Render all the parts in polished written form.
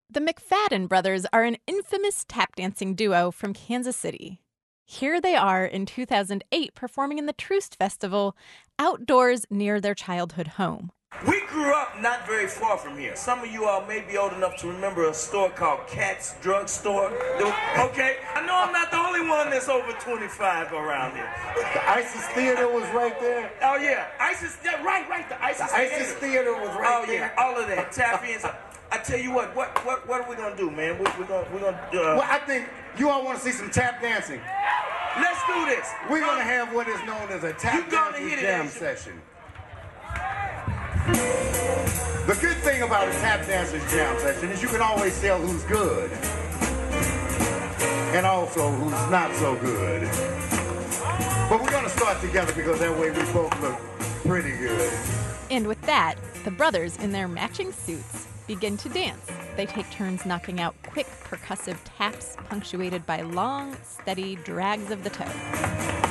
The McFadden brothers are an infamous tap dancing duo from Kansas City. Here they are in 2008 performing in the Troost Festival outdoors near their childhood home. We grew up not very far from here. Some of you all may be old enough to remember a store called Cat's Drug Store. Okay, I know I'm not the only one that's over 25 around here. The Isis Theater was right there. Oh yeah, Isis, yeah, right, the Isis Theater was right there. Oh yeah, all of that. Tap in. I tell you what are we gonna do, man? We're gonna. Well, I think you all want to see some tap dancing. Let's do this. We're gonna have what is known as a tap dancing jam session. The good thing about a tap dancers jam session is you can always tell who's good and also who's not so good. But we're gonna start together because that way we both look pretty good. And with that, the brothers in their matching suits begin to dance. They take turns knocking out quick percussive taps punctuated by long, steady drags of the toe.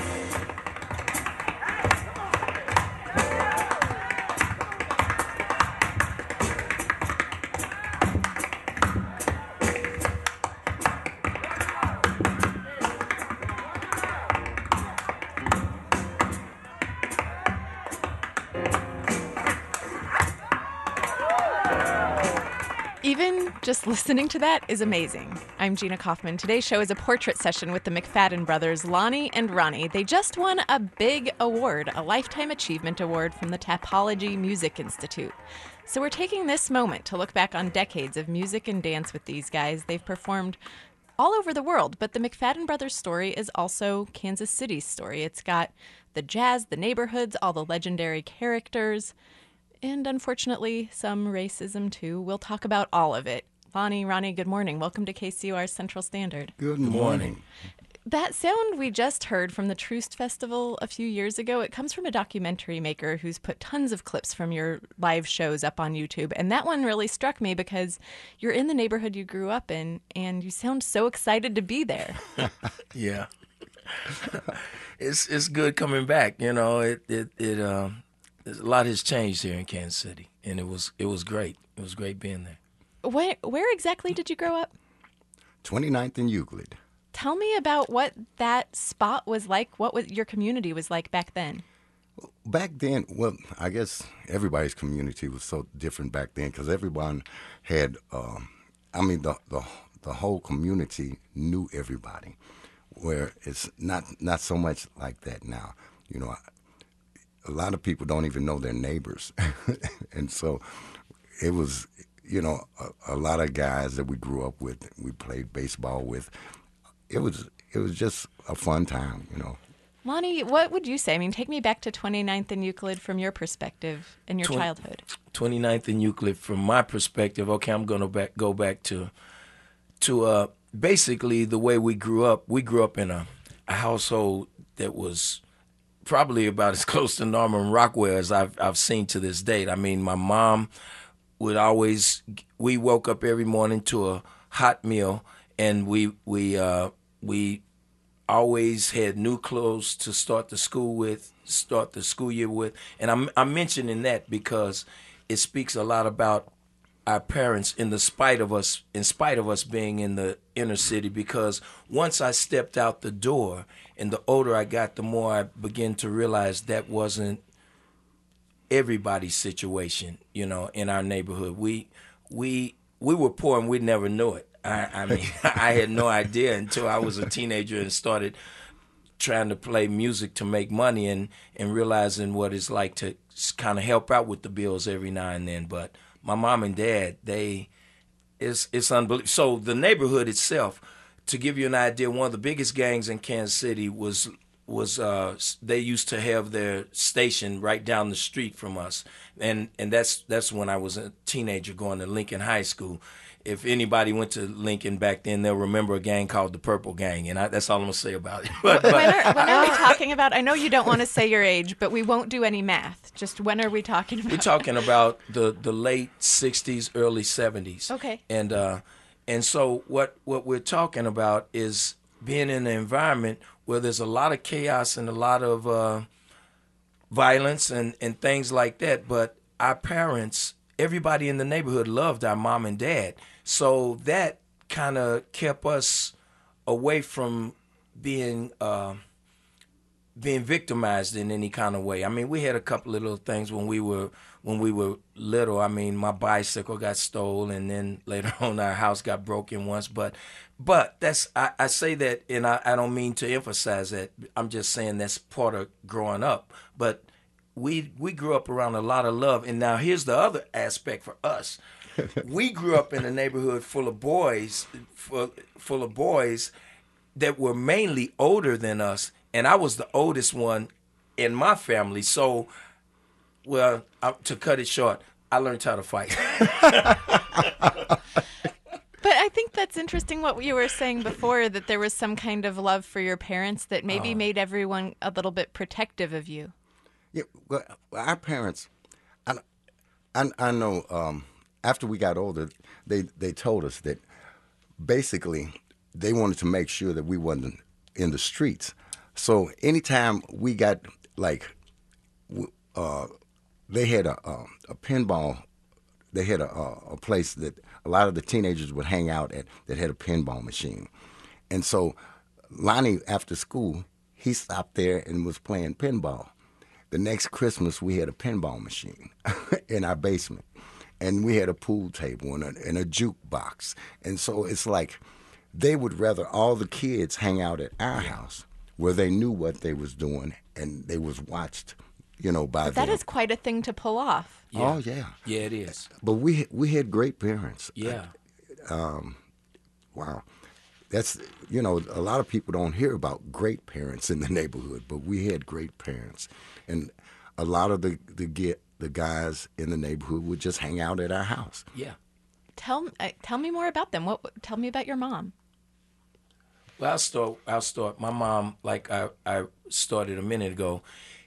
Even just listening to that is amazing. I'm Gina Kaufman. Today's show is a portrait session with the McFadden brothers, Lonnie and Ronnie. They just won a big award, a Lifetime Achievement Award from the Tapology Music Institute. So we're taking this moment to look back on decades of music and dance with these guys. They've performed all over the world, but the McFadden brothers' story is also Kansas City's story. It's got the jazz, the neighborhoods, all the legendary characters, and unfortunately, some racism, too. We'll talk about all of it. Lonnie, Ronnie, good morning. Welcome to KCOR Central Standard. Good morning. That sound we just heard from the Troost Festival a few years ago, it comes from a documentary maker who's put tons of clips from your live shows up on YouTube. And that one really struck me because you're in the neighborhood you grew up in, and you sound so excited to be there. Yeah. It's good coming back. You know, a lot has changed here in Kansas City, and it was great. It was great being there. Where exactly did you grow up? 29th and Euclid. Tell me about what that spot was like, what your community was like back then. Back then, well, I guess everybody's community was so different back then because everyone had, the whole community knew everybody, where it's not so much like that now. You know, a lot of people don't even know their neighbors. And so it was, you know, a lot of guys that we grew up with, we played baseball with. It was just a fun time, you know. Lonnie, what would you say? I mean, take me back to 29th and Euclid from your perspective in your childhood. 29th and Euclid from my perspective. Okay, I'm going to go back to basically the way we grew up. We grew up in a household that was probably about as close to Norman Rockwell as I've seen to this date. I mean, my mom would we woke up every morning to a hot meal, and we always had new clothes to start the school year with. And I'm mentioning that because it speaks a lot about our parents in spite of us being in the inner city, because once I stepped out the door and the older I got, the more I began to realize that wasn't everybody's situation, you know, in our neighborhood. We were poor and we never knew it. I mean, I had no idea until I was a teenager and started trying to play music to make money and realizing what it's like to kind of help out with the bills every now and then. But my mom and dad, it's unbelievable. So the neighborhood itself, to give you an idea, one of the biggest gangs in Kansas City was they used to have their station right down the street from us, and that's when I was a teenager going to Lincoln High School. If anybody went to Lincoln back then, they'll remember a gang called the Purple Gang, and that's all I'm going to say about it. When are we talking about? I know you don't want to say your age, but we won't do any math. Just when are we talking about? We're talking about the late 60s, early 70s. Okay. And so what we're talking about is being in an environment where there's a lot of chaos and a lot of violence and things like that, but our parents, everybody in the neighborhood loved our mom and dad. So that kind of kept us away from being victimized in any kind of way. I mean, we had a couple of little things when we were little. I mean, my bicycle got stolen, and then later on our house got broken once. But that's I say that, and I don't mean to emphasize that. I'm just saying that's part of growing up. But we grew up around a lot of love. And now here's the other aspect for us. We grew up in a neighborhood full of boys that were mainly older than us, and I was the oldest one in my family. So, well, to cut it short, I learned how to fight. But I think that's interesting what you were saying before, that there was some kind of love for your parents that maybe made everyone a little bit protective of you. Yeah, well, our parents, I know. After we got older, they told us that basically they wanted to make sure that we wasn't in the streets. So anytime we got they had a pinball. They had a place that a lot of the teenagers would hang out at that had a pinball machine. And so Lonnie, after school, he stopped there and was playing pinball. The next Christmas, we had a pinball machine in our basement. And we had a pool table and a jukebox. And so it's like they would rather all the kids hang out at our house where they knew what they was doing and they was watched, by them. That is quite a thing to pull off. Yeah. Oh, yeah. Yeah, it is. But we had great parents. Yeah. Wow. That's, a lot of people don't hear about great parents in the neighborhood, but we had great parents. And a lot of the guys in the neighborhood would just hang out at our house. Yeah. Tell me more about them. Tell me about your mom. Well, I'll start. My mom, like I started a minute ago,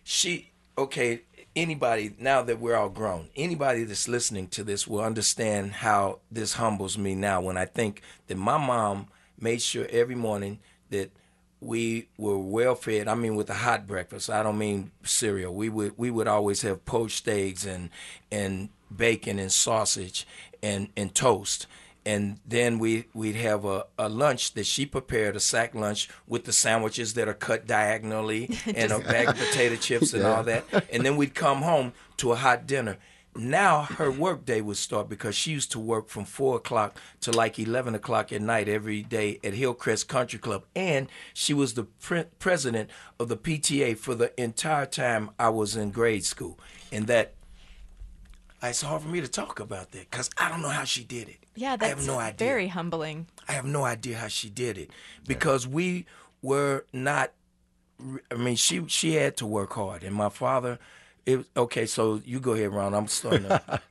anybody, now that we're all grown, anybody that's listening to this will understand how this humbles me now when I think that my mom made sure every morning that we were well fed. I mean, with a hot breakfast. I don't mean cereal. We would always have poached eggs and bacon and sausage and toast. And then we'd have a lunch that she prepared, a sack lunch with the sandwiches that are cut diagonally and a bag of potato chips and all that. And then we'd come home to a hot dinner. Now her work day would start because she used to work from 4 o'clock to like 11 o'clock at night every day at Hillcrest Country Club. And she was the president of the PTA for the entire time I was in grade school. And it's hard for me to talk about that because I don't know how she did it. Yeah, that's I have no idea. Very humbling. I have no idea how she did it because we were not. I mean, she had to work hard, and my father. Okay, so you go ahead, Ron. I'm starting.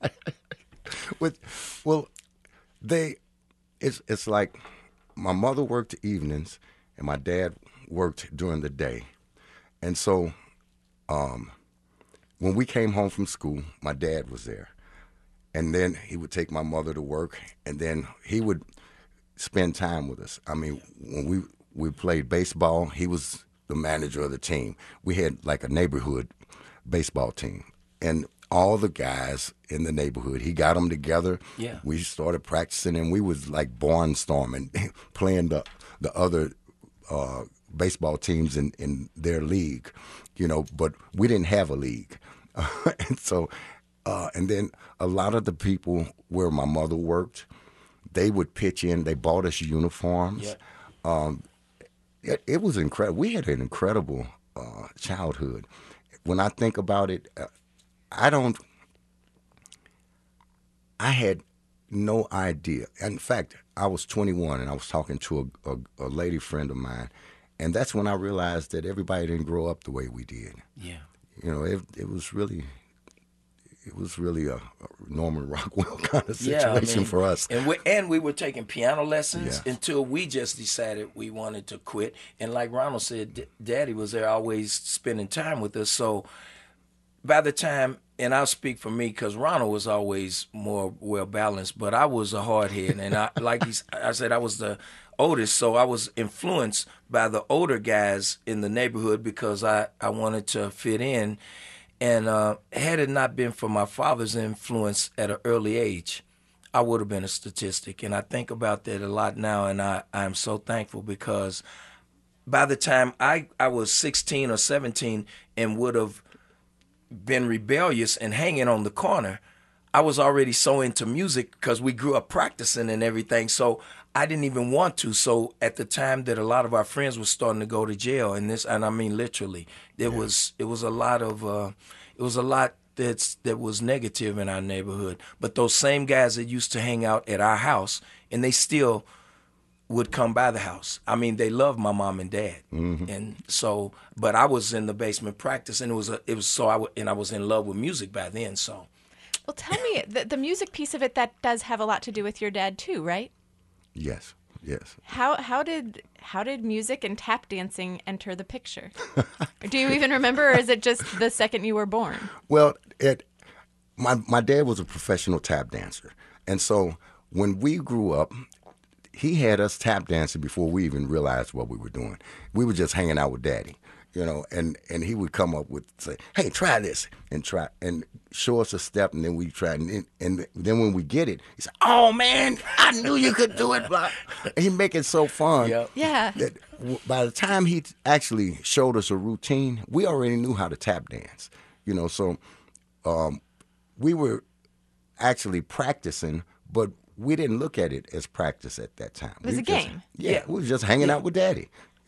It's like my mother worked the evenings, and my dad worked during the day, and so when we came home from school, my dad was there. And then he would take my mother to work, and then he would spend time with us. I mean, when we played baseball, he was the manager of the team. We had like a neighborhood baseball team. And all the guys in the neighborhood, he got them together. Yeah. We started practicing, and we was like barnstorming, playing the other baseball teams in their league, but we didn't have a league. And so... and then a lot of the people where my mother worked, they would pitch in. They bought us uniforms. Yeah. It was incredible. We had an incredible childhood. When I think about it, I had no idea. In fact, I was 21 and I was talking to a lady friend of mine, and that's when I realized that everybody didn't grow up the way we did. Yeah. It was really... It was really a Norman Rockwell kind of situation for us. And we were taking piano lessons until we just decided we wanted to quit. And like Ronald said, Daddy was there always spending time with us. So by the time, and I'll speak for me because Ronald was always more well-balanced, but I was a hardhead. And I said, I was the oldest, so I was influenced by the older guys in the neighborhood because I wanted to fit in. And had it not been for my father's influence at an early age, I would have been a statistic. And I think about that a lot now, and I'm so thankful because by the time I was 16 or 17 and would have been rebellious and hanging on the corner, I was already so into music because we grew up practicing and everything. So I didn't even want to. So at the time that a lot of our friends were starting to go to jail, and I mean literally, it was a lot that was negative in our neighborhood. But those same guys that used to hang out at our house, and they still would come by the house. I mean, they loved my mom and dad, and so. But I was in the basement practicing. I was in love with music by then. So. Well, tell me, the music piece of it, that does have a lot to do with your dad too, right? Yes. How did music and tap dancing enter the picture? Do you even remember, or is it just the second you were born? Well, my dad was a professional tap dancer, and so when we grew up, he had us tap dancing before we even realized what we were doing. We were just hanging out with Daddy, and he would come up with, say, hey, try this, and show us a step, and then we try, and then when we get it, he said, oh, man, I knew you could do it. He make it so fun. Yep. Yeah. That by the time he actually showed us a routine, we already knew how to tap dance, so we were actually practicing, but we didn't look at it as practice at that time. It was a game. Yeah, we were just hanging out with Daddy,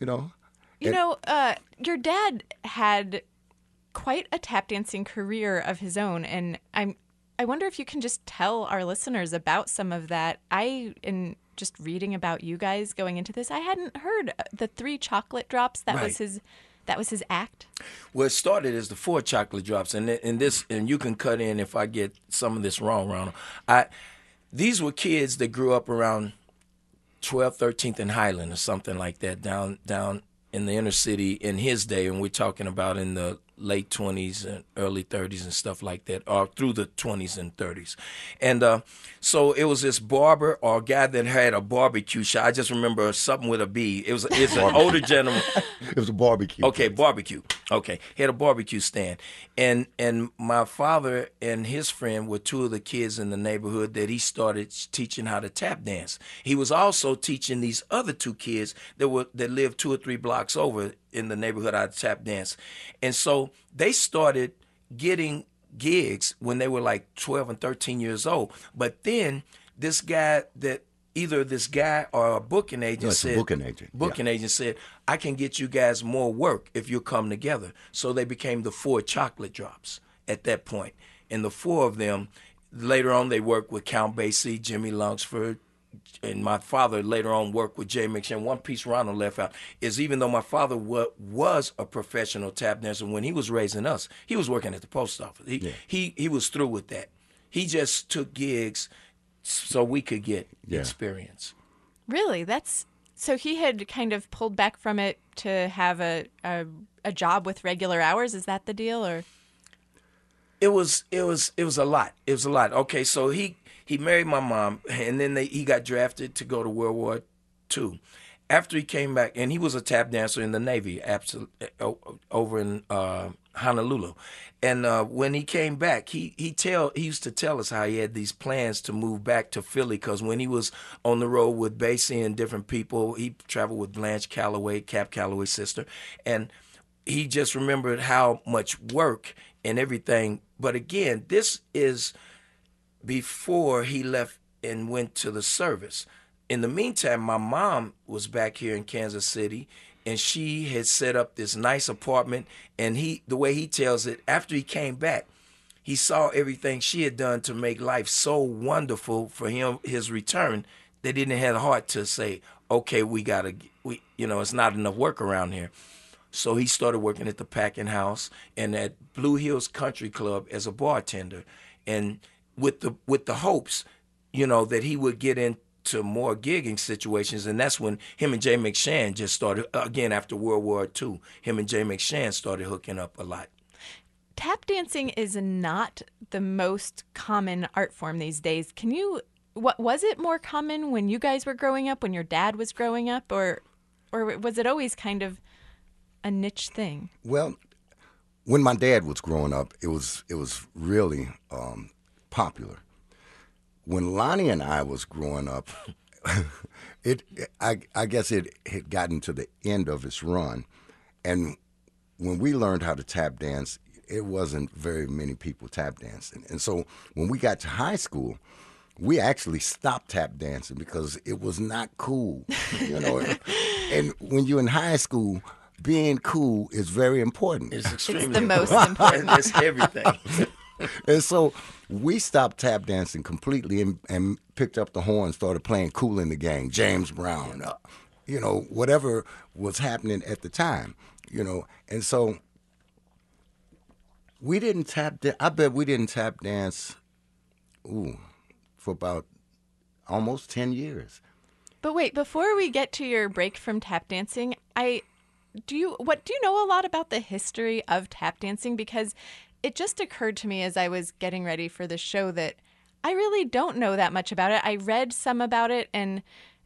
Your dad had quite a tap dancing career of his own, and I wonder if you can just tell our listeners about some of that. In just reading about you guys going into this, I hadn't heard the 3 chocolate drops. That was his act. Well, it started as the 4 chocolate drops, and you can cut in if I get some of this wrong, Ronald. These were kids that grew up around 12th, 13th, and Highland or something like that, down in the inner city in his day, and we're talking about in the late 20s and early 30s and stuff like that, or through the 20s and 30s. And so it was this barber or guy that had a barbecue shop. I just remember something with a B. It's an older gentleman. It was a barbecue. Okay, barbecue. Okay, he had a barbecue stand. And my father and his friend were 2 of the kids in the neighborhood that he started teaching how to tap dance. He was also teaching these other 2 kids that lived 2 or 3 blocks over in the neighborhood how to tap dance. And so they started getting gigs when they were like 12 and 13 years old. But then this guy or a booking agent said, agent said, I can get you guys more work if you come together. So they became the 4 chocolate drops at that point. And the 4 of them, later on they worked with Count Basie, Jimmy Lunsford, and my father later on worked with Jay McShane. One piece Ronald left out is even though my father was a professional tap dancer, when he was raising us, he was working at the post office. He was through with that. He just took gigs so we could get experience. Really? So he had kind of pulled back from it to have a job with regular hours. Is that the deal, or? It was a lot. It was a lot. Okay, so he married my mom, and then he got drafted to go to World War II. After he came back, and he was a tap dancer in the Navy, over in Honolulu. And when he came back, he used to tell us how he had these plans to move back to Philly, because when he was on the road with Basie and different people, he traveled with Blanche Calloway, Cap Calloway's sister, and he just remembered how much work and everything. But again, this is before he left and went to the service. In the meantime, my mom was back here in Kansas City, and she had set up this nice apartment. And the way he tells it, after he came back, he saw everything she had done to make life so wonderful for him, his return, that he didn't have the heart to say, okay, it's not enough work around here. So he started working at the Packing House and at Blue Hills Country Club as a bartender, and with the hopes, that he would get into more gigging situations. And that's when him and Jay McShane just started, again, after World War II, him and Jay McShane started hooking up a lot. Tap dancing is not the most common art form these days. Was it more common when you guys were growing up, when your dad was growing up, or was it always kind of a niche thing? Well, when my dad was growing up, it was really popular. when Lonnie and I was growing up, I guess it had gotten to the end of its run, and when we learned how to tap dance, it wasn't very many people tap dancing. And so when we got to high school, we actually stopped tap dancing because it was not cool, you know. And when you're in high school, being cool is very important. It's extremely the most important. It's everything. And so we stopped tap dancing completely and picked up the horn and started playing Kool in the Gang, James Brown, you know, whatever was happening at the time, you know. And so we didn't I bet we didn't tap dance, for about almost 10 years. But wait, before we get to your break from tap dancing, do you know a lot about the history of tap dancing? Because it just occurred to me as I was getting ready for the show that I really don't know that much about it. I read some about it, and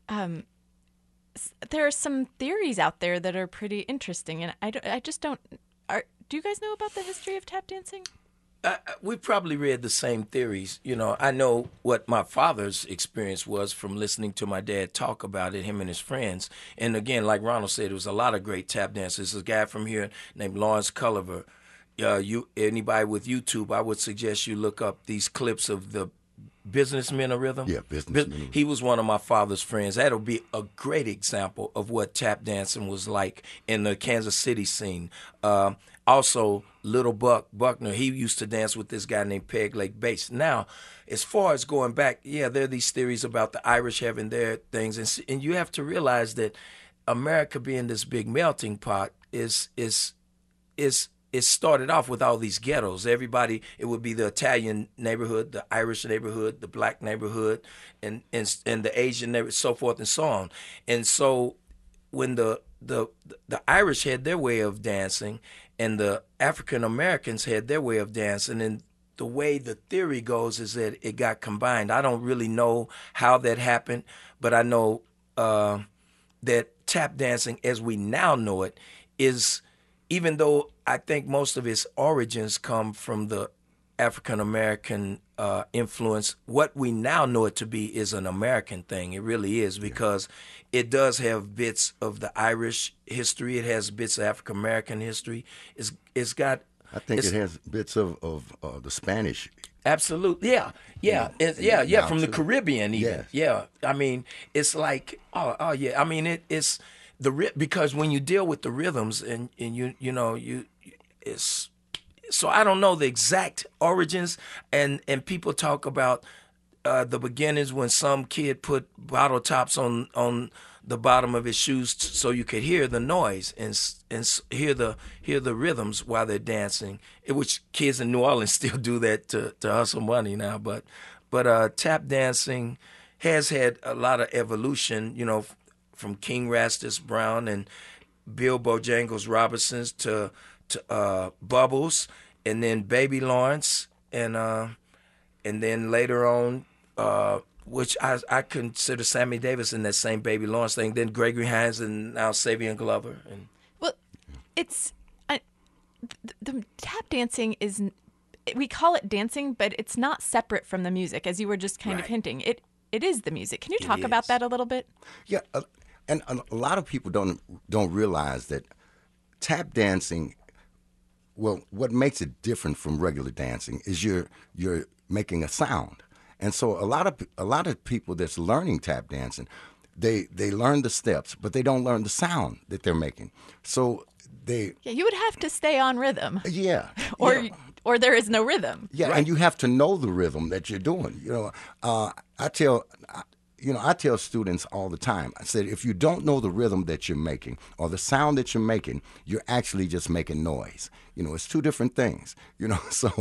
there are some theories out there that are pretty interesting, and I just don't. Do you guys know about the history of tap dancing? We probably read the same theories. You know, I know what my father's experience was from listening to my dad talk about it, him and his friends. And again, like Ronald said, there was a lot of great tap dancers. There's a guy from here named Lawrence Culliver. Anybody with YouTube, I would suggest you look up these clips of the Businessmen of Rhythm. Yeah, Businessmen. He was one of my father's friends. That'll be a great example of what tap dancing was like in the Kansas City scene. Also, Little Buckner, he used to dance with this guy named Peg Leg Bass. Now, as far as going back, yeah, there are these theories about the Irish having their things, and you have to realize that America being this big melting pot is it started off with all these ghettos. Everybody, it would be the Italian neighborhood, the Irish neighborhood, the black neighborhood, and the Asian neighborhood, so forth and so on. And so when the Irish had their way of dancing and the African Americans had their way of dancing, and the way the theory goes is that it got combined. I don't really know how that happened, but I know that tap dancing as we now know it is, even though I think most of its origins come from the African American influence, what we now know it to be is an American thing. It really is, because it does have bits of the Irish history. It has bits of African American history. It's got. I think it has bits of the Spanish. Absolutely, yeah. From the Caribbean, even. Yeah, I mean, it's like, oh yeah. I mean, it's because when you deal with the rhythms and it's. So I don't know the exact origins, and people talk about the beginnings when some kid put bottle tops on the bottom of his shoes so you could hear the noise and hear the rhythms while they're dancing. Which kids in New Orleans still do that to hustle money now. But tap dancing has had a lot of evolution. You know, from King Rastus Brown and Bill Bojangles Robertsons to Bubbles, and then Baby Lawrence, and then later on, which I consider Sammy Davis in that same Baby Lawrence thing. Then Gregory Hines, and now Savion Glover. Well, it's the tap dancing is, we call it dancing, but it's not separate from the music, as you were just kind of hinting. It is the music. Can you talk about that a little bit? Yeah, and a lot of people don't realize that tap dancing. Well, what makes it different from regular dancing is you're making a sound, and so a lot of people that's learning tap dancing, they learn the steps, but they don't learn the sound that they're making. So you would have to stay on rhythm. Yeah, or there is no rhythm. Yeah, right? And you have to know the rhythm that you're doing. I tell students all the time, I said, if you don't know the rhythm that you're making or the sound that you're making, you're actually just making noise. It's two different things. So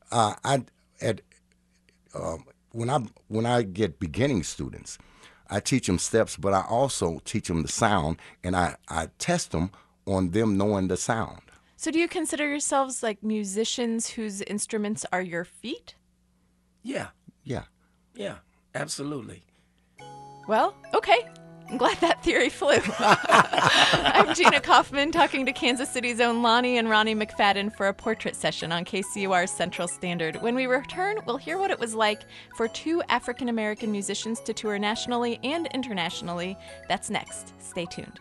when I get beginning students, I teach them steps, but I also teach them the sound, and I test them on them knowing the sound. So do you consider yourselves like musicians whose instruments are your feet? Yeah. Yeah. Yeah, absolutely. Well, okay. I'm glad that theory flew. I'm Gina Kaufman, talking to Kansas City's own Lonnie and Ronnie McFadden for a portrait session on KCUR's Central Standard. When we return, we'll hear what it was like for two African-American musicians to tour nationally and internationally. That's next. Stay tuned.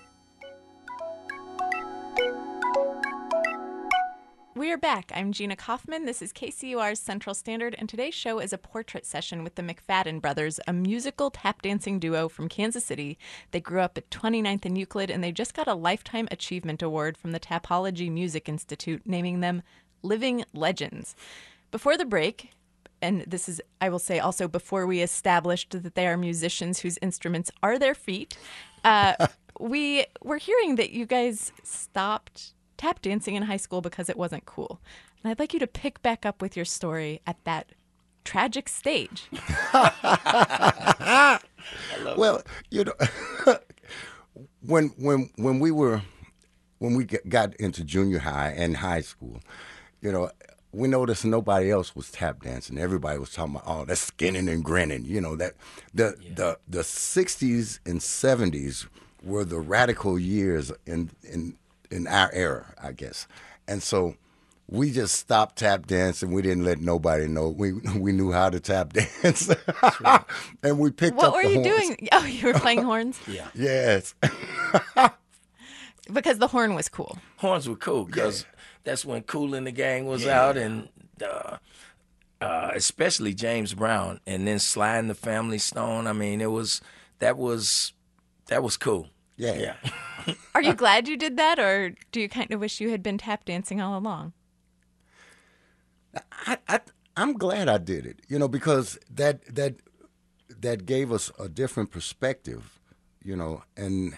We are back. I'm Gina Kaufman. This is KCUR's Central Standard, and today's show is a portrait session with the McFadden brothers, a musical tap dancing duo from Kansas City. They grew up at 29th and Euclid, and they just got a Lifetime Achievement Award from the Tapology Music Institute, naming them Living Legends. Before the break, and this is, I will say also before we established that they are musicians whose instruments are their feet, we were hearing that you guys stopped tap dancing in high school because it wasn't cool. And I'd like you to pick back up with your story at that tragic stage. Well, you know, when we got into junior high and high school, you know, we noticed nobody else was tap dancing. Everybody was talking about, oh, that's skinning and grinning. You know, that the 60s and 70s were the radical years in our era, I guess. And so we just stopped tap dancing. We didn't let nobody know. We knew how to tap dance. And we picked What up were the you horns. doing? Oh, you were playing horns? Yeah. Yes. Because the horn was cool. Horns were cool because that's when Kool and the Gang was out, and especially James Brown, and then Sly and the Family Stone. I mean, that was cool. Yeah. Are you glad you did that, or do you kind of wish you had been tap dancing all along? I'm glad I did it, you know, because that gave us a different perspective, you know, and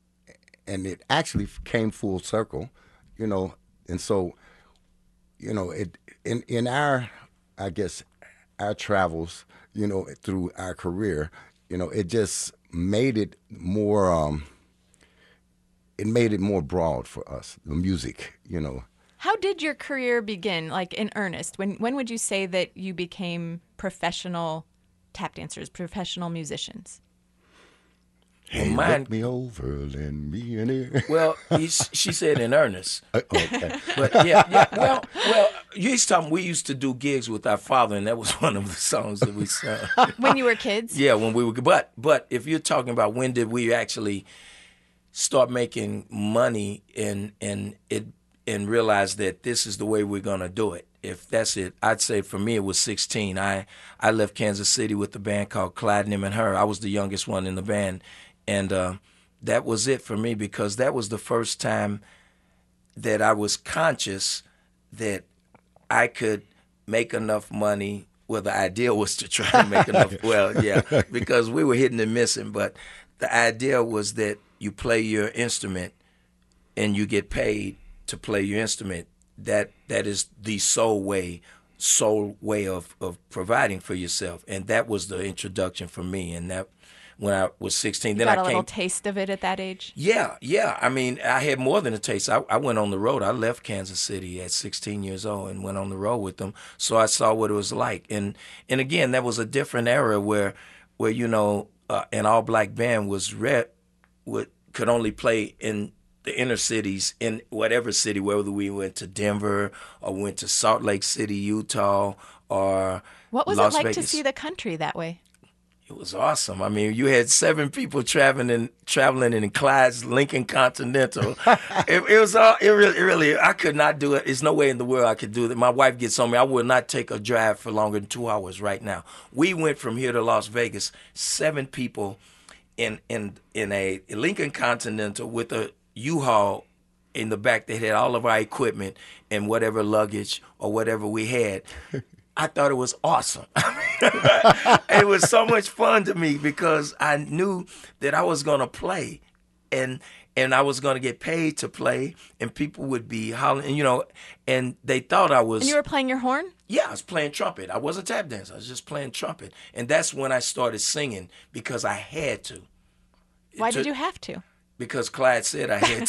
it actually came full circle, you know, and so, you know, it in our, I guess, our travels, you know, through our career, you know, it just made it more. It made it more broad for us, the music, you know. How did your career begin, like in earnest? When would you say that you became professional tap dancers, professional musicians? Hey, mine- look me over, lend me an ear. Well, she said in earnest. Okay. But yeah. Well, we used to do gigs with our father, and that was one of the songs that we sang. When you were kids? Yeah, when we were. But if you're talking about when did we actually start making money and realize that this is the way we're gonna do it. If that's it, I'd say for me it was 16. I left Kansas City with a band called Clyde and Him and Her. I was the youngest one in the band, and that was it for me because that was the first time that I was conscious that I could make enough money. Well, the idea was to try to make enough. Well, yeah, because we were hitting and missing, but the idea was that you play your instrument and you get paid to play your instrument. That is the sole way of providing for yourself. And that was the introduction for me. And that when I was 16, then got I a came. little taste of it at that age? Yeah. I mean, I had more than a taste. I went on the road. I left Kansas City at 16 years old and went on the road with them. So I saw what it was like. And again, that was a different era where you know, an all-black band could only play in the inner cities in whatever city, whether we went to Denver or went to Salt Lake City, Utah, or What was Las it like Vegas. to see the country that way? It was awesome. I mean, you had 7 people traveling in Clyde's Lincoln Continental. It was all. It really. I could not do it. There's no way in the world I could do that. My wife gets on me. I would not take a drive for longer than 2 hours right now. We went from here to Las Vegas. 7 people in a Lincoln Continental with a U-Haul in the back that had all of our equipment and whatever luggage or whatever we had. I thought it was awesome. It was so much fun to me because I knew that I was going to play and I was going to get paid to play and people would be hollering, you know, and they thought I was. And you were playing your horn? Yeah, I was playing trumpet. I wasn't tap dancing. I was just playing trumpet. And that's when I started singing because I had to. Why did you have to? Because Clyde said I had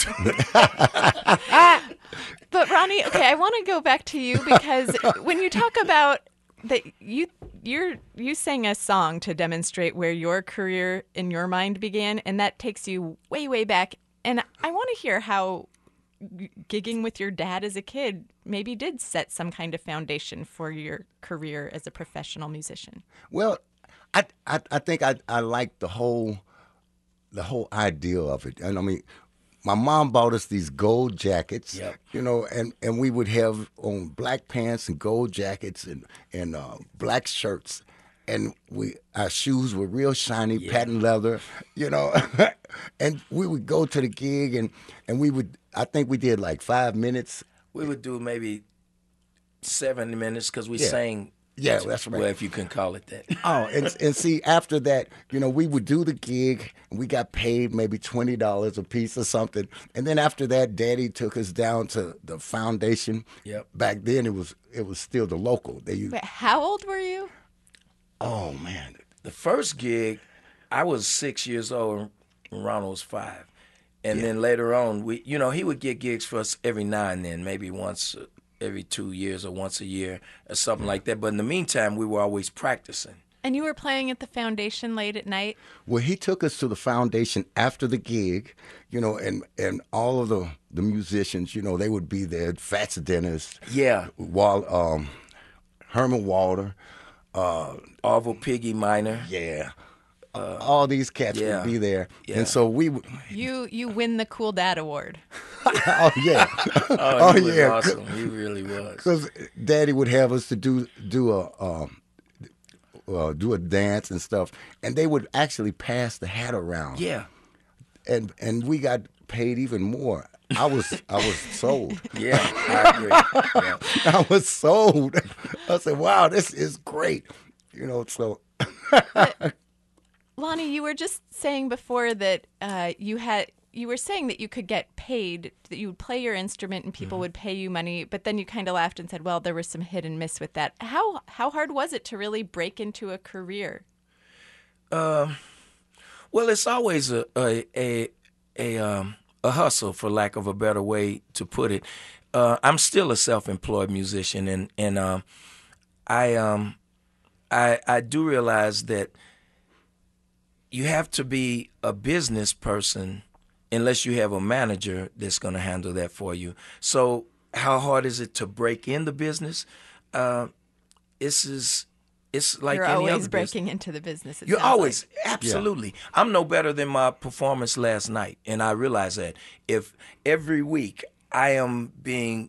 to. But Ronnie, okay, I want to go back to you because when you talk about that you sang a song to demonstrate where your career in your mind began, and that takes you way, way back. And I want to hear how gigging with your dad as a kid maybe did set some kind of foundation for your career as a professional musician. Well, I think I like the whole idea of it. And I mean, my mom bought us these gold jackets, Yep. and we would have on black pants and gold jackets and black shirts. And our shoes were real shiny, patent leather, and we would go to the gig and I think we did like 5 minutes. We would do maybe 7 minutes because we Yeah. sang. Yeah, that's right. Well, if you can call it that. Oh, and see, after that, we would do the gig, and we got paid maybe $20 a piece or something. And then after that, Daddy took us down to the foundation. Yep. Back then, it was still the local. Wait, how old were you? Oh man, The first gig, I was 6 years old and Ronald was 5. And then later on, he would get gigs for us every now and then, maybe once every 2 years or once a year or something like that. But in the meantime, we were always practicing. And you were playing at the foundation late at night? well, he took us to the foundation after the gig, and all of the musicians, they would be there. Fats Dennis, Yeah. Herman Walter, Orville Piggy Minor. yeah. All these cats Yeah. would be there, Yeah. and so we would. You win the Cool Dad Award. Oh yeah, Oh, he was yeah. awesome. He really was. Because Daddy would have us to do a dance and stuff, and they would actually pass the hat around. Yeah. and we got paid even more. I was sold. Yeah, I agree. Yeah. I was sold. I said, "Wow, this is great," So Lonnie, you were just saying before that you were saying that you could get paid, that you would play your instrument and people would pay you money, but then you kind of laughed and said, well, there was some hit and miss with that. How hard was it to really break into a career? Well, it's always a hustle, for lack of a better way to put it. I'm still a self-employed musician, and I do realize that you have to be a business person unless you have a manager that's going to handle that for you. So how hard is it to break in the business? It's like You're any always other breaking into the business. You're sounds always, like. absolutely. I'm no better than my performance last night, and I realize that. If every week I am being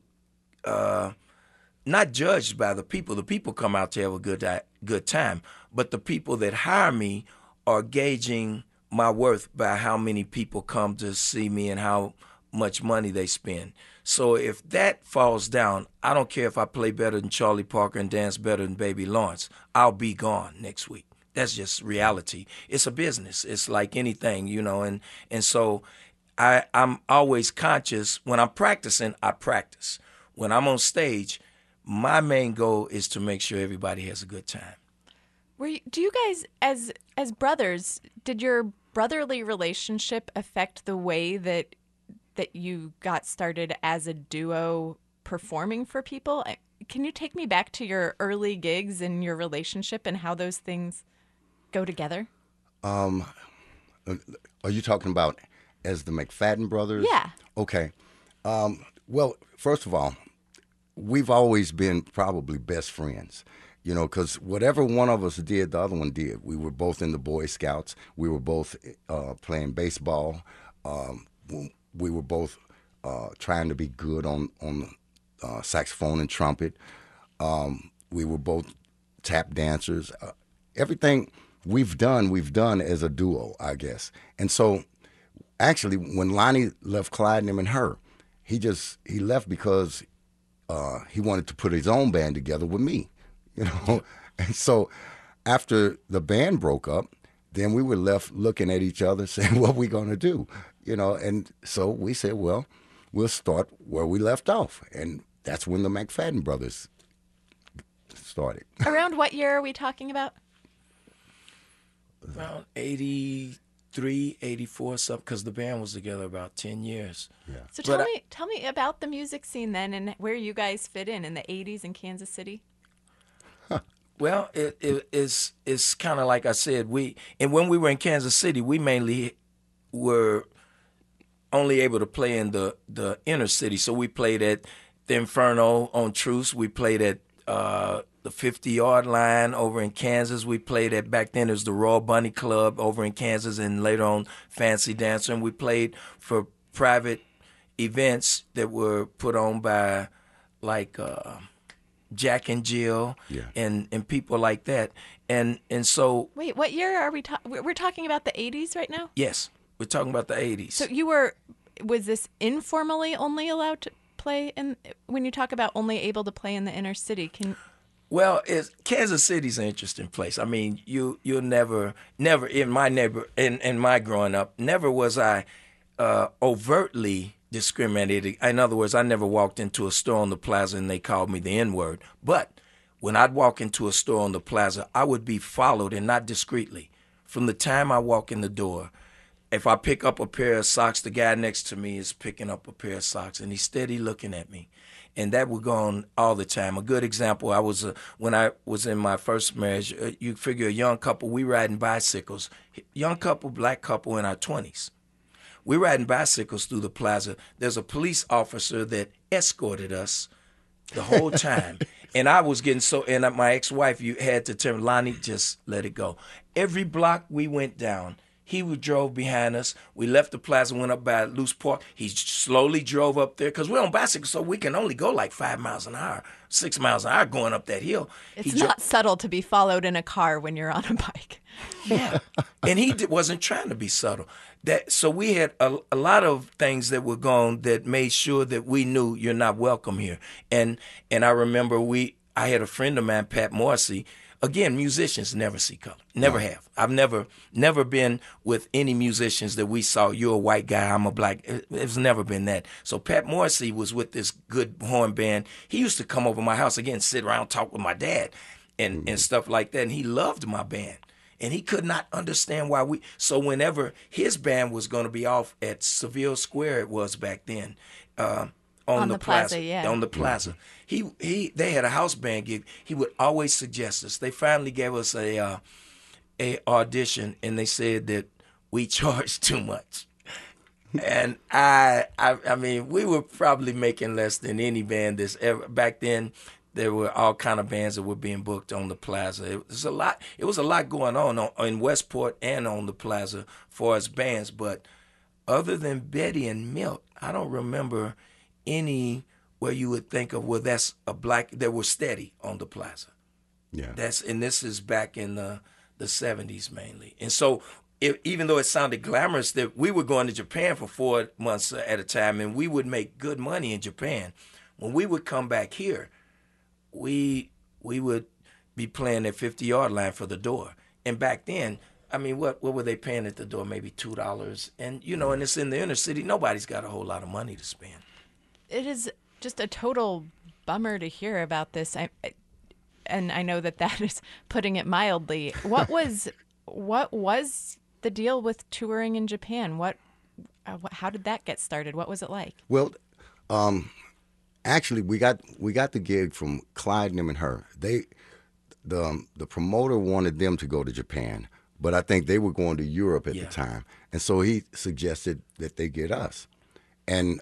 not judged by the people come out to have a good time, but the people that hire me are gauging my worth by how many people come to see me and how much money they spend. So if that falls down, I don't care if I play better than Charlie Parker and dance better than Baby Lawrence. I'll be gone next week. That's just reality. It's a business. It's like anything, and so I'm always conscious. When I'm practicing, I practice. When I'm on stage, my main goal is to make sure everybody has a good time. Do you guys, as brothers, did your brotherly relationship affect the way that you got started as a duo performing for people? Can you take me back to your early gigs and your relationship and how those things go together? Are you talking about as the McFadden brothers? Yeah. Okay. Well, first of all, we've always been probably best friends. Because whatever one of us did, the other one did. We were both in the Boy Scouts. We were both playing baseball. We were both trying to be good on saxophone and trumpet. We were both tap dancers. Everything we've done as a duo, I guess. And so, actually, when Lonnie left Clyde and him and her, he left because he wanted to put his own band together with me. And so after the band broke up, then we were left looking at each other saying, what are we going to do? And so we said, well, we'll start where we left off. And that's when the McFadden brothers started. Around what year are we talking about? Around 83, 84, something, because the band was together about 10 years. Yeah. So But tell me about the music scene then and where you guys fit in the 80s in Kansas City. Well, it's kind of like I said. When we were in Kansas City, we mainly were only able to play in the inner city. So we played at the Inferno on Truce. We played at the 50-yard line over in Kansas. We played at, back then it was the Royal Bunny Club over in Kansas, and later on Fancy Dancer. And we played for private events that were put on by like Jack and Jill and people like that. And so Wait, what year are we talking? We're talking about the 80s right now? yes, we're talking about the 80s. So was this informally only allowed to play when you talk about only able to play in the inner city? Well, Kansas City's an interesting place. I mean, you'll never in my in my growing up, never was I overtly discriminated. In other words, I never walked into a store on the plaza and they called me the N-word. But when I'd walk into a store on the plaza, I would be followed, and not discreetly. From the time I walk in the door, if I pick up a pair of socks, the guy next to me is picking up a pair of socks, and he's steady looking at me. And that would go on all the time. A good example, when I was in my first marriage, you figure a young couple, we riding bicycles. Young couple, black couple in our 20s. We riding bicycles through the plaza. There's a police officer that escorted us the whole time. And I was getting and my ex-wife, you had to tell me, Lonnie, just let it go. Every block we went down, he drove behind us. We left the plaza, went up by Loose Park. He slowly drove up there because we're on bicycles, so we can only go like 5 miles an hour, 6 miles an hour going up that hill. It's not subtle to be followed in a car when you're on a bike. Yeah, and he wasn't trying to be subtle. So we had a lot of things that were going that made sure that we knew you're not welcome here. And I remember I had a friend of mine, Pat Morrissey. Again, musicians never see color. Never have. I've never been with any musicians that we saw, you're a white guy, I'm a black. It's never been that. So Pat Morrissey was with this good horn band. He used to come over to my house again, sit around, talk with my dad and stuff like that. And he loved my band. And he could not understand why so whenever his band was going to be off at Seville Square, it was back then, on the plaza, on the plaza. They had a house band gig. He would always suggest us. They finally gave us a audition, and they said that we charged too much. And I mean, we were probably making less than any band that's ever back then. There were all kind of bands that were being booked on the plaza. It was a lot going on in Westport and on the plaza for us bands. But other than Betty and Milt, I don't remember any where you would think of, well, that's a black, that were steady on the plaza. Yeah. And this is back in the 70s mainly. And so even though it sounded glamorous that we were going to Japan for 4 months at a time and we would make good money in Japan, when we would come back here, we would be playing at 50-yard line for the door. And back then, I mean, what were they paying at the door? Maybe $2. And, and it's in the inner city. Nobody's got a whole lot of money to spend. It is just a total bummer to hear about this. And I know that is putting it mildly. What was the deal with touring in Japan? How did that get started? What was it like? Well, actually, we got the gig from Clyde and them and her. The promoter wanted them to go to Japan, but I think they were going to Europe at the time, and so he suggested that they get us. And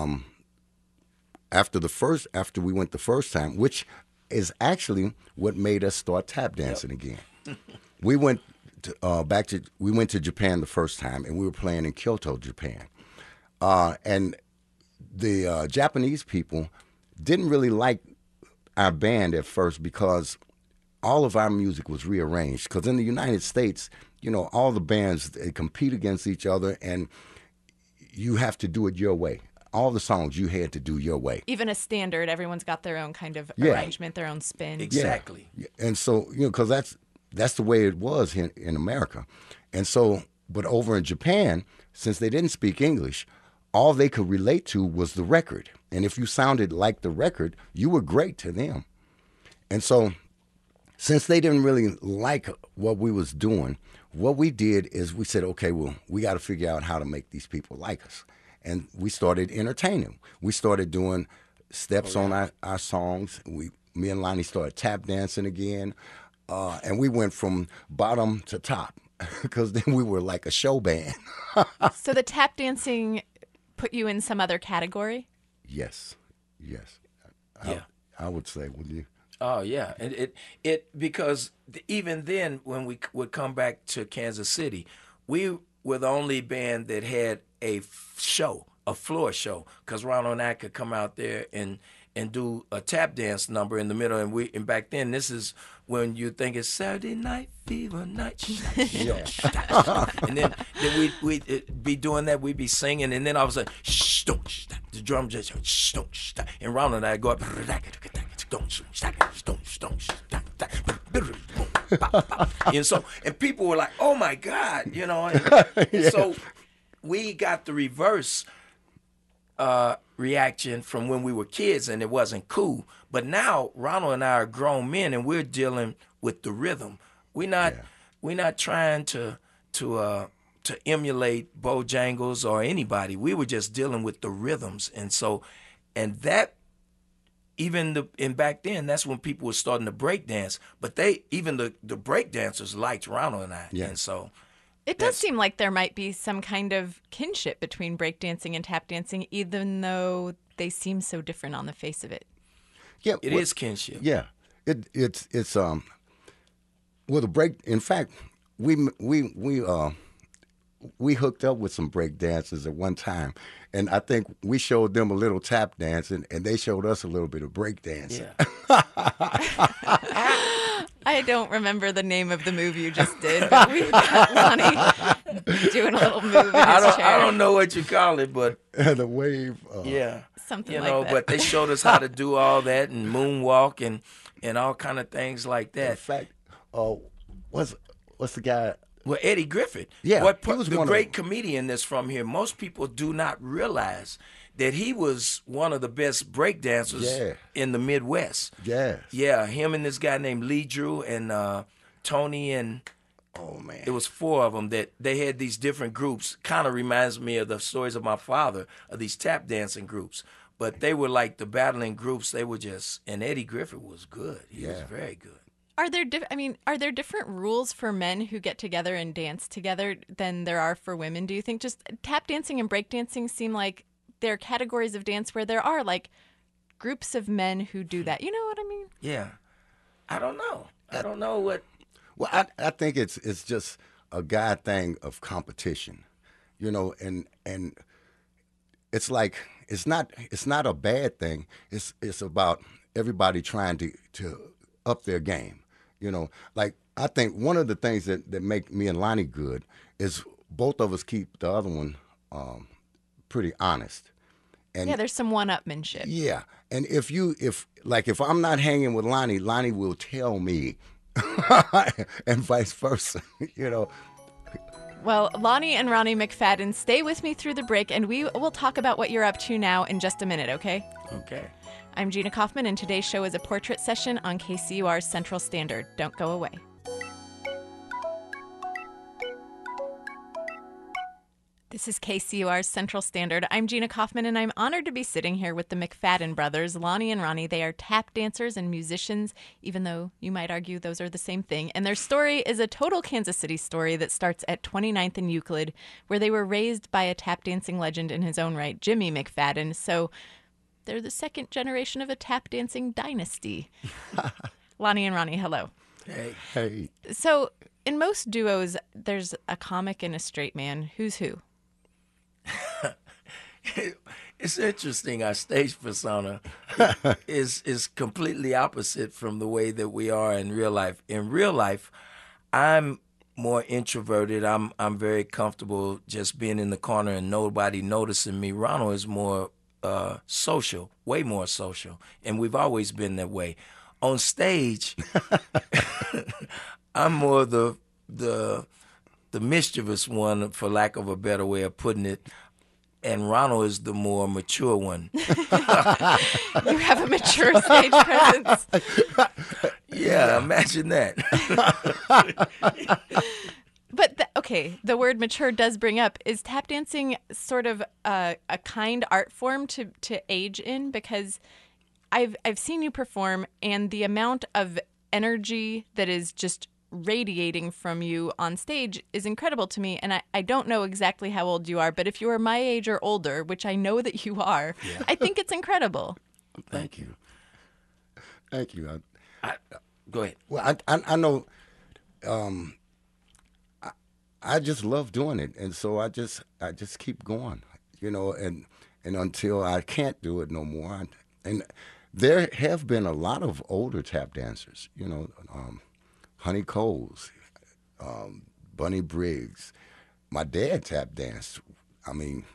after we went the first time, which is actually what made us start tap dancing again. We went to Japan the first time, and we were playing in Kyoto, Japan, and the Japanese people didn't really like our band at first because all of our music was rearranged. Because in the United States, all the bands, they compete against each other, and you have to do it your way. All the songs you had to do your way. Even a standard, everyone's got their own kind of arrangement, their own spin. Exactly. Yeah. And so, because that's the way it was in America. And so, but over in Japan, since they didn't speak English, all they could relate to was the record. And if you sounded like the record, you were great to them. And so, since they didn't really like what we was doing, what we did is we said, okay, well, we got to figure out how to make these people like us. And we started entertaining. We started doing steps on our songs. Me and Lonnie started tap dancing again. and we went from bottom to top because then we were like a show band. So the tap dancing put you in some other category? Yes, yes. Yeah. I would say, would you? Oh yeah, and it because even then when we would come back to Kansas City, we were the only band that had a show, a floor show, because Ronald and I could come out there and do a tap dance number in the middle, and back then this is when you think it's Saturday Night Fever night, and then we'd be doing that, we'd be singing, and then all of a sudden, the drum just and Ronald and I go up. And people were like, "Oh my God," and so we got the reverse reaction from when we were kids, and it wasn't cool. But now Ronald and I are grown men, and we're dealing with the rhythm. We're not trying to emulate Bojangles or anybody. We were just dealing with the rhythms, and that. And back then, that's when people were starting to break dance. But even the break dancers liked Ronald and I. Yeah. And so It does seem like there might be some kind of kinship between breakdancing and tap dancing, even though they seem so different on the face of it. Yeah, it is kinship. Yeah, it's well, the break. In fact, we hooked up with some break dancers at one time, and I think we showed them a little tap dancing, and they showed us a little bit of break dancing. Yeah. I don't remember the name of the move you just did, but we've got Lonnie doing a little move in his chair. I don't know what you call it, but The wave. yeah, Something like that. But they showed us how to do all that and moonwalk and all kind of things like In that. fact, what's the guy? Well, Eddie Griffith, Yeah, the one of great them. comedian that's from here. Most people do not realize that he was one of the best break dancers in the Midwest. Yes. Yeah, him and this guy named Lee Drew and Tony, and Oh man. it was four of them that they had these different groups. Kind of reminds me of the stories of my father, of these tap dancing groups. But they were like the battling groups. They were just, and Eddie Griffith was good. He was very good. Are there different rules for men who get together and dance together than there are for women? Do you think just tap dancing and break dancing seem like they're categories of dance where there are like groups of men who do that? You know what I mean? Yeah. I don't know. I don't know what. Well, I think it's just a guy thing of competition, and it's like it's not a bad thing. It's about everybody trying to up their game. Like I think one of the things that make me and Lonnie good is both of us keep the other one pretty honest. And Yeah, there's some one-upmanship. yeah, and if I'm not hanging with Lonnie, Lonnie will tell me, and vice versa. Well, Lonnie and Ronnie McFadden, stay with me through the break, and we will talk about what you're up to now in just a minute, okay? Okay. I'm Gina Kaufman, and today's show is a portrait session on KCUR's Central Standard. Don't go away. This is KCUR's Central Standard. I'm Gina Kaufman, and I'm honored to be sitting here with the McFadden brothers, Lonnie and Ronnie. They are tap dancers and musicians, even though you might argue those are the same thing. And their story is a total Kansas City story that starts at 29th and Euclid, where they were raised by a tap dancing legend in his own right, Jimmy McFadden. So they're the second generation of a tap dancing dynasty. Lonnie and Ronnie, hello. Hey. So in most duos, there's a comic and a straight man. Who's who? It's interesting. Our stage persona is completely opposite from the way that we are in real life. In real life, I'm more introverted. I'm very comfortable just being in the corner and nobody noticing me. Ronald is more social, way more social, and we've always been that way. On stage, I'm more the mischievous one, for lack of a better way of putting it, and Ronald is the more mature one. You have a mature stage presence. Yeah, imagine that. But okay, the word mature does bring up, is tap dancing sort of a kind art form to age in? Because I've seen you perform, and the amount of energy that is just radiating from you on stage is incredible to me. And I don't know exactly how old you are, but if you are my age or older, which I know that you are, I think it's incredible. Thank you. Thank you. Go ahead. Well, I know. I just love doing it, and so I just keep going, and until I can't do it no more. And there have been a lot of older tap dancers, Honey Coles, Bunny Briggs. My dad tap danced. I mean,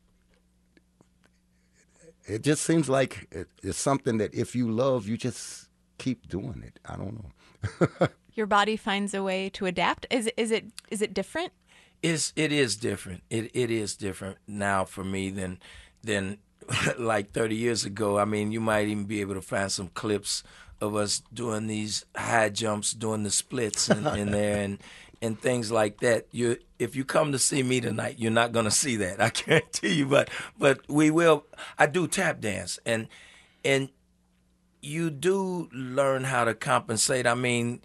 it just seems like it's something that if you love, you just keep doing it. I don't know. Your body finds a way to adapt. Is it different? It is different. It is different now for me than like 30 years ago. I mean, you might even be able to find some clips of us doing these high jumps, doing the splits in there, and things like that. If you come to see me tonight, you're not going to see that. I guarantee you. But we will. I do tap dance, and you do learn how to compensate. I mean,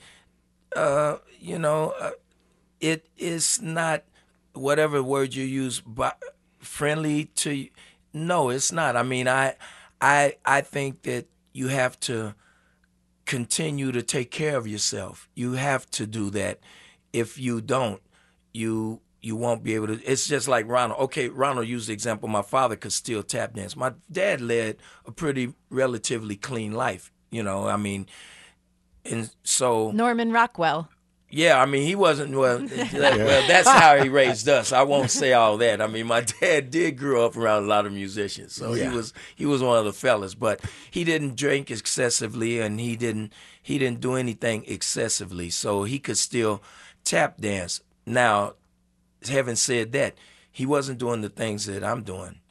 it is not whatever word you use, but friendly to you. No, it's not. I mean, I think that you have to continue to take care of yourself. You have to do that. If you don't, you won't be able to. It's just like Ronald. Okay, Ronald used the example. My father could still tap dance. My dad led a pretty relatively clean life. I mean, and so Norman Rockwell. Yeah, I mean, he wasn't, well, that's how he raised us. I won't say all that. I mean, my dad did grow up around a lot of musicians, so he was one of the fellas, but he didn't drink excessively, and he didn't do anything excessively, so he could still tap dance. Now, having said that, he wasn't doing the things that I'm doing,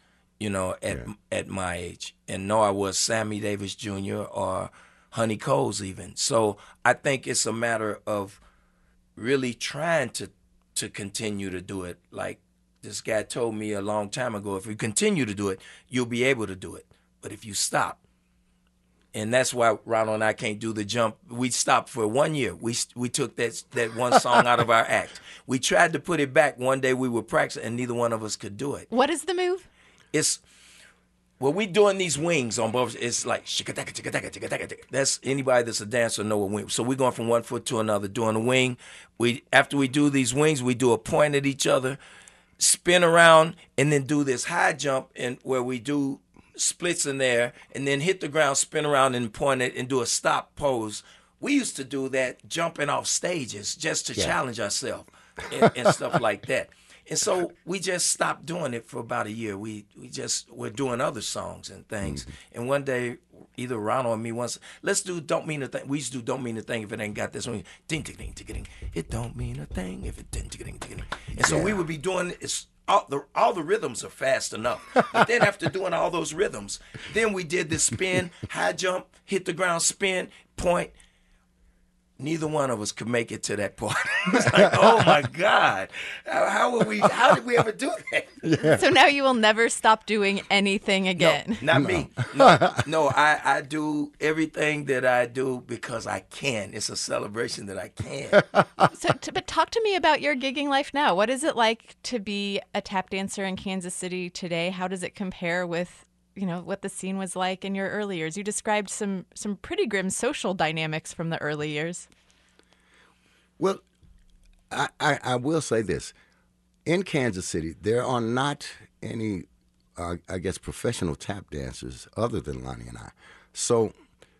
at my age, and nor was Sammy Davis Jr. or Honey Coles even. So I think it's a matter of really trying to continue to do it. Like this guy told me a long time ago, if you continue to do it, you'll be able to do it. But if you stop, and that's why Ronald and I can't do the jump. We stopped for 1 year. We took that one song out of our act. We tried to put it back. One day we were practicing, and neither one of us could do it. What is the move? Well, we doing these wings on both. It's like shikataka, tikataka, tikataka. That's anybody that's a dancer know what wing. So we're going from one foot to another doing a wing. After we do these wings, we do a point at each other, spin around, and then do this high jump and where we do splits in there, and then hit the ground, spin around, and point it, and do a stop pose. We used to do that jumping off stages just to challenge ourselves and stuff like that. And so we just stopped doing it for about a year. We're doing other songs and things. Mm-hmm. And one day, either Ronald or me let's do Don't Mean a Thing. We used to do Don't Mean a Thing if it ain't got this one. Ding, ding, ding, ding, ding. It don't mean a thing if it ding, ding, ding, ding. And so we would be doing it. All the rhythms are fast enough. But then after doing all those rhythms, then we did this spin, high jump, hit the ground, spin, point. Neither one of us could make it to that part. It's like, oh my God, how did we ever do that? Yeah. So now you will never stop doing anything again. No, not me. No, I do everything that I do because I can. It's a celebration that I can. But talk to me about your gigging life now. What is it like to be a tap dancer in Kansas City today? How does it compare with what the scene was like in your early years? You described some pretty grim social dynamics from the early years. Well, I will say this. In Kansas City, there are not any, professional tap dancers other than Lonnie and I. So,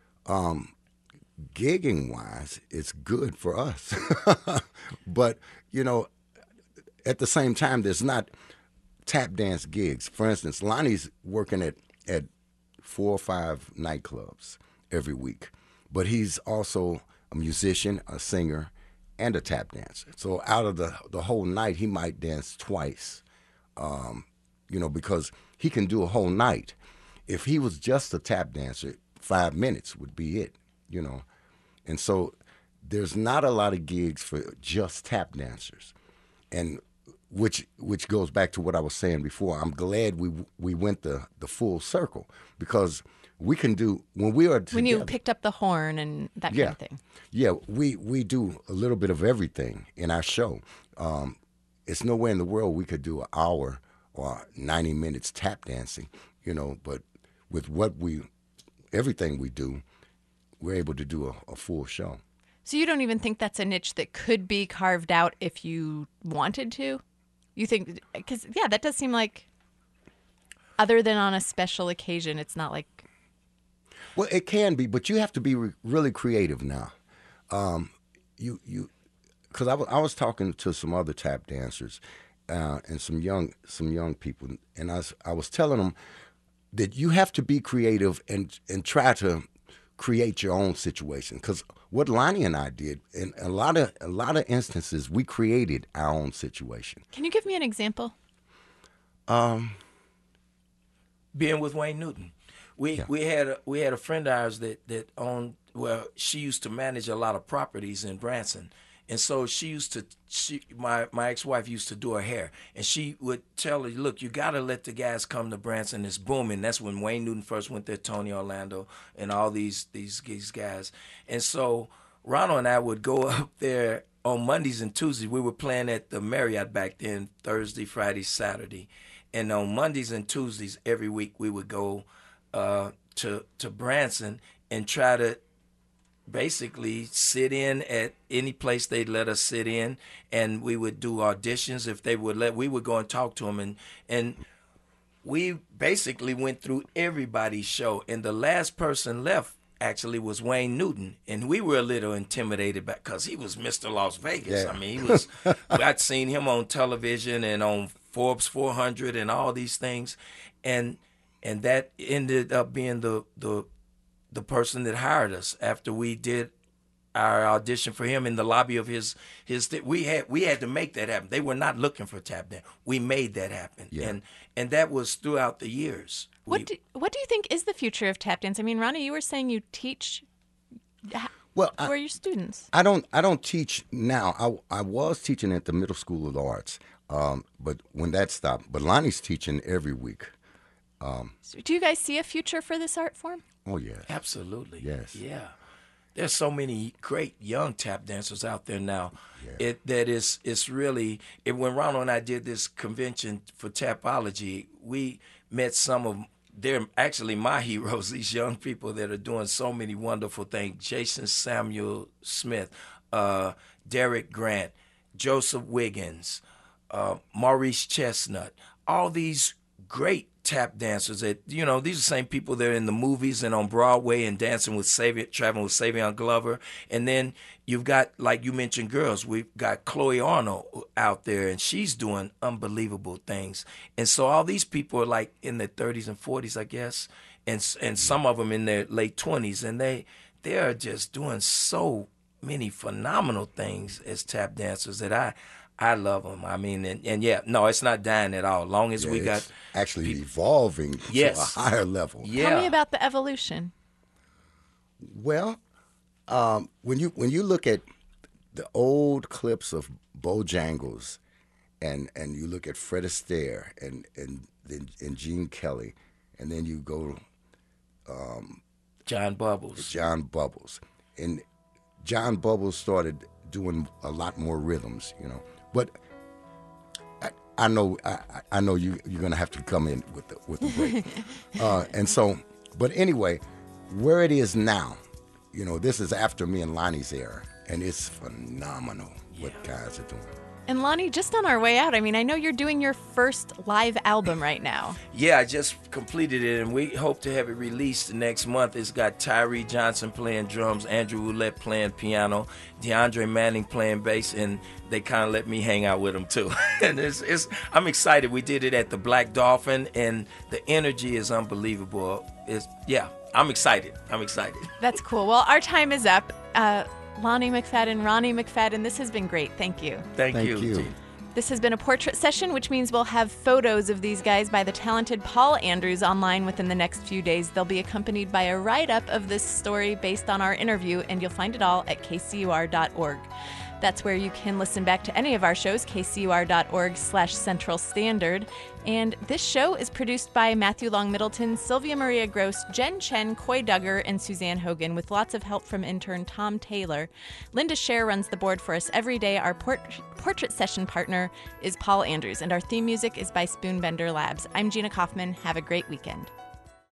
gigging-wise, it's good for us. But, at the same time, there's not tap dance gigs. For instance, Lonnie's working at 4 or 5 nightclubs every week, but he's also a musician, a singer, and a tap dancer. So out of the whole night, he might dance twice, because he can do a whole night. If he was just a tap dancer, 5 minutes would be it, And so there's not a lot of gigs for just tap dancers, and which goes back to what I was saying before. I'm glad we went the full circle, because we can do when we are together. When you picked up the horn and that kind of thing. Yeah, we do a little bit of everything in our show. It's nowhere in the world we could do an hour or 90 minutes tap dancing, but with everything we do, we're able to do a full show. So you don't even think that's a niche that could be carved out if you wanted to? You think, because, that does seem like, other than on a special occasion, it's not like... Well, it can be, but you have to be really creative now. Because I was talking to some other tap dancers and some young people, and I was telling them that you have to be creative and try to create your own situation. Because what Lonnie and I did, in a lot of instances, we created our own situation. Can you give me an example? Being with Wayne Newton. We had a friend of ours that owned, well, she used to manage a lot of properties in Branson. And so my ex-wife used to do her hair, and she would tell her, look, you got to let the guys come to Branson. It's booming. That's when Wayne Newton first went there, Tony Orlando, and all these guys. And so Ronald and I would go up there on Mondays and Tuesdays. We were playing at the Marriott back then, Thursday, Friday, Saturday. And on Mondays and Tuesdays every week, we would go to Branson and try to basically sit in at any place they'd let us sit in, and we would do auditions. If they would we would go and talk to them, and we basically went through everybody's show, and the last person left actually was Wayne Newton, and we were a little intimidated because he was Mr. Las Vegas. Yeah. I mean, he was. I'd seen him on television and on Forbes 400 and all these things, and that ended up being the person that hired us after we did our audition for him in the lobby of his we had to make that happen. They were not looking for tap dance. We made that happen. Yeah. And that was throughout the years. What do you think is the future of tap dance? I mean, Ronnie, you were saying you teach. Well, who are your students? I don't teach now. I was teaching at the Middle School of the Arts, but when that stopped. But Lonnie's teaching every week. So do you guys see a future for this art form? Oh, yes. Absolutely. Yes. Yeah. There's so many great young tap dancers out there now. Yeah. It's really when Ronald and I did this convention for Tapology, we met some of they're actually my heroes, these young people that are doing so many wonderful things. Jason Samuel Smith, Derek Grant, Joseph Wiggins, Maurice Chestnut, all these great tap dancers that, these are the same people that are in the movies and on Broadway and traveling with Savion Glover. And then you've got, like you mentioned, girls. We've got Chloe Arnold out there, and she's doing unbelievable things. And so all these people are like in their 30s and 40s, I guess, and some of them in their late 20s, and they are just doing so many phenomenal things as tap dancers that I love them. I mean, and it's not dying at all. Long as we got it's actually evolving to a higher level. Yeah. Tell me about the evolution. Well, when you look at the old clips of Bojangles, and you look at Fred Astaire and Gene Kelly, and then you go John Bubbles. John Bubbles, and John Bubbles started doing a lot more rhythms, But I know you're gonna have to come in with the break, and so. But anyway, where it is now, this is after me and Lonnie's era, and it's phenomenal what guys are doing. And Lonnie, just on our way out, I mean, I know you're doing your first live album right now. Yeah, I just completed it, and we hope to have it released next month. It's got Tyree Johnson playing drums, Andrew Roulette playing piano, DeAndre Manning playing bass, and they kind of let me hang out with them too. And I'm excited. We did it at the Black Dolphin, and the energy is unbelievable. I'm excited. That's cool. Well, our time is up. Lonnie McFadden, Ronnie McFadden, this has been great. Thank you. Thank you. Gene. This has been a portrait session, which means we'll have photos of these guys by the talented Paul Andrews online within the next few days. They'll be accompanied by a write-up of this story based on our interview, and you'll find it all at kcur.org. That's where you can listen back to any of our shows, kcur.org/Central Standard. And this show is produced by Matthew Long Middleton, Sylvia Maria Gross, Jen Chen, Coy Duggar, and Suzanne Hogan, with lots of help from intern Tom Taylor. Linda Scher runs the board for us every day. Our portrait session partner is Paul Andrews, and our theme music is by Spoonbender Labs. I'm Gina Kaufman. Have a great weekend.